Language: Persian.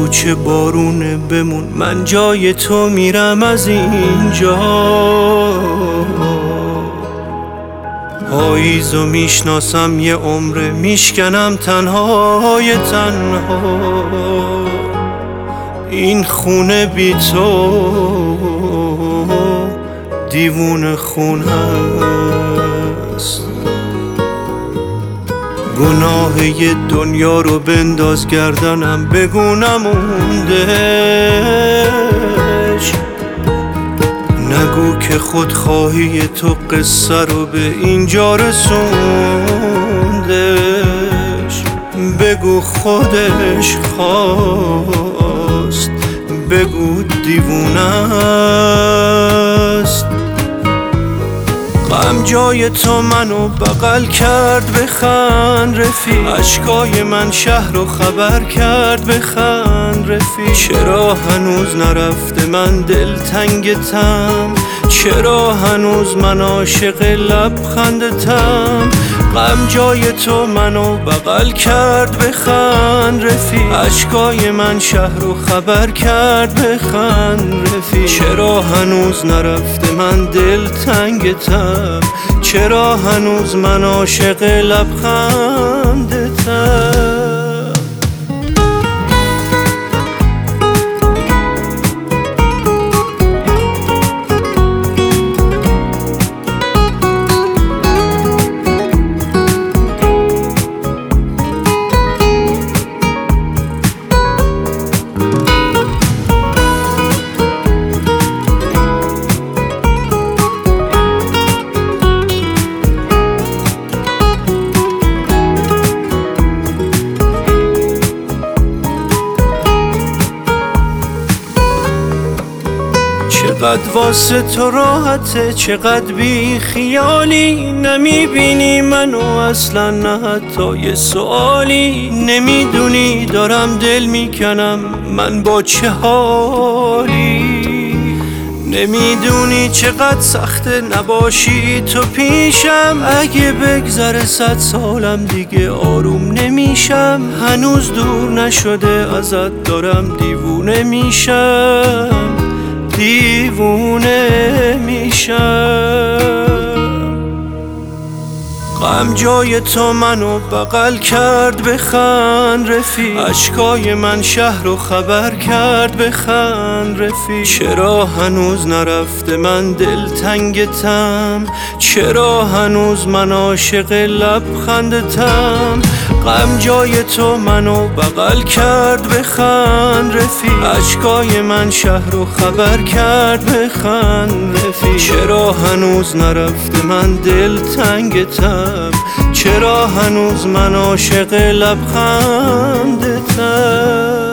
بگو چه بارونه بمون، من جای تو میرم از اینجا. پاییزو میشناسم یه عمره، میشکنم تنهای تنها. این خونه بی تو دیوونه خونه است. گناه یه دنیا رو بنداز گردنم، بگو نموندش. نگو که خودخواهی تو قصه رو به اینجا رسوندش. بگو خودش خواست، بگو دیوونه است. غم جای تو منو بغل کرد، بخند رفیق. اشکای من شهر رو خبر کرد، بخند رفیق. چرا هنوز نرفته من دلتنگتم، چرا هنوز من عاشق لبخندتم. غم جای تو منو بغل کرد، بخند رفیق. اشکای من شهر رو خبر کرد، بخند رفیق. چرا هنوز نرفته من دلتنگتم، چرا هنوز من عاشق لبخندتم. چقدر واسه تو راحته، چقدر بی خیالی. نمیبینی منو اصلا، نه حتی یه سوالی. نمیدونی دارم دل میکنم من با چه حالی. نمیدونی چقدر سخته نباشی تو پیشم. اگه بگذره 100 سالم دیگه آروم نمیشم. هنوز دور نشده ازت، دارم دیوونه میشم، دیوونه میشم. غم جای تو منو بغل کرد، بخند رفیق. اشکای من شهر رو خبر کرد، بخند رفیق. چرا هنوز نرفته من دلتنگتم، چرا هنوز من عاشق لبخندتم. غم جای تو منو بغل کرد، بخند رفیق. اشکای من شهر رو خبر کرد، بخند رفیق. چرا هنوز نرفته من دلتنگتم، چرا هنوز من عاشق لبخندتم.